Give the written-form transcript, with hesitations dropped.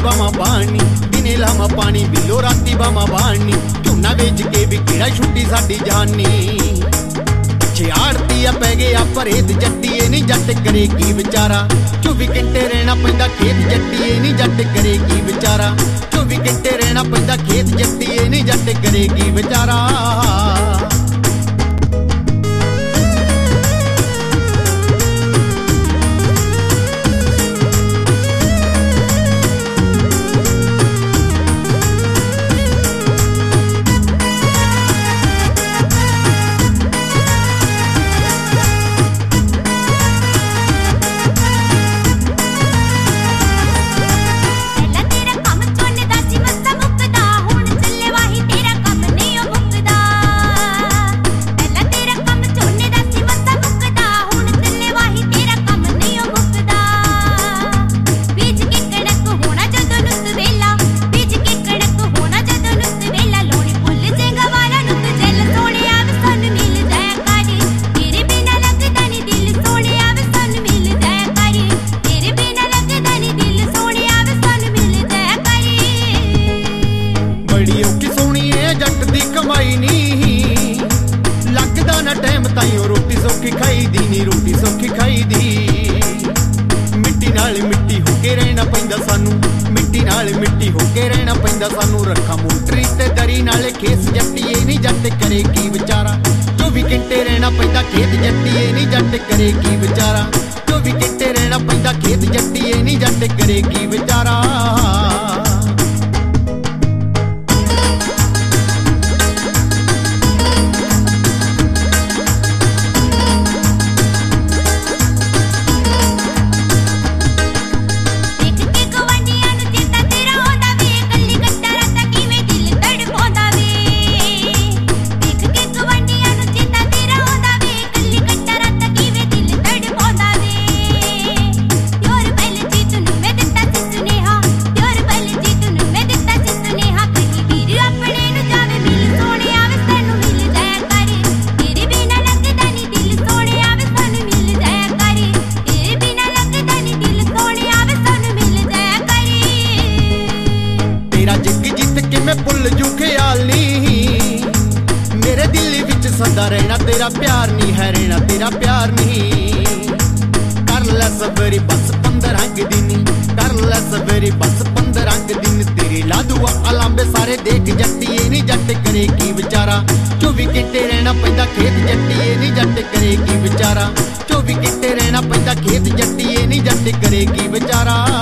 बामा बाणी दिने लावा पानी बिलो राती बामा बाणी झोना बेच के भी किड़ा छुट्टी साडी जानी पिछे आड़ती पै गया परेत जट्टीए नी जट करे की विचारा 24 घंटे रहना पैंदा खेत जट्टीए नी जट करे की विचारा 24 घंटे रहना पैंदा खेत जट्टीए नी जट करे की विचारा लगदा ना टाइम ताईं रोटी सौखी खाई दी नी रोटी सौखी खाई दी मिट्टी नाल मिट्टी होके रहना पैंदा सानू मिट्टी नाल मिट्टी होके रहना पैंदा सानू रखा मोटरी ते दरी नाले खेस जट्टीए नी जट करे की विचारा 24 घंटे रहना पैंदा खेत जट्टीए नी जट करे की विचारा 24 घंटे रहना पैंदा खेत जट्टीए नी जट करे की विचारा भुल जू ख्याल नी मेरे दिल विच सदा रहना तेरा प्यार नहीं है रहना तेरा प्यार नहीं कर ले सबरी बस 15 दिन कर ले सबरी बस 15 दिन तेरी लादुआ अलांबे सारे देख जट्टीए नी जट करे की विचारा 24 घंटे रहना पैंदा खेत जट्टीए नी जट करे की विचारा 24 घंटे रहना पैंदा खेत जट्टीए नी जट करे की विचारा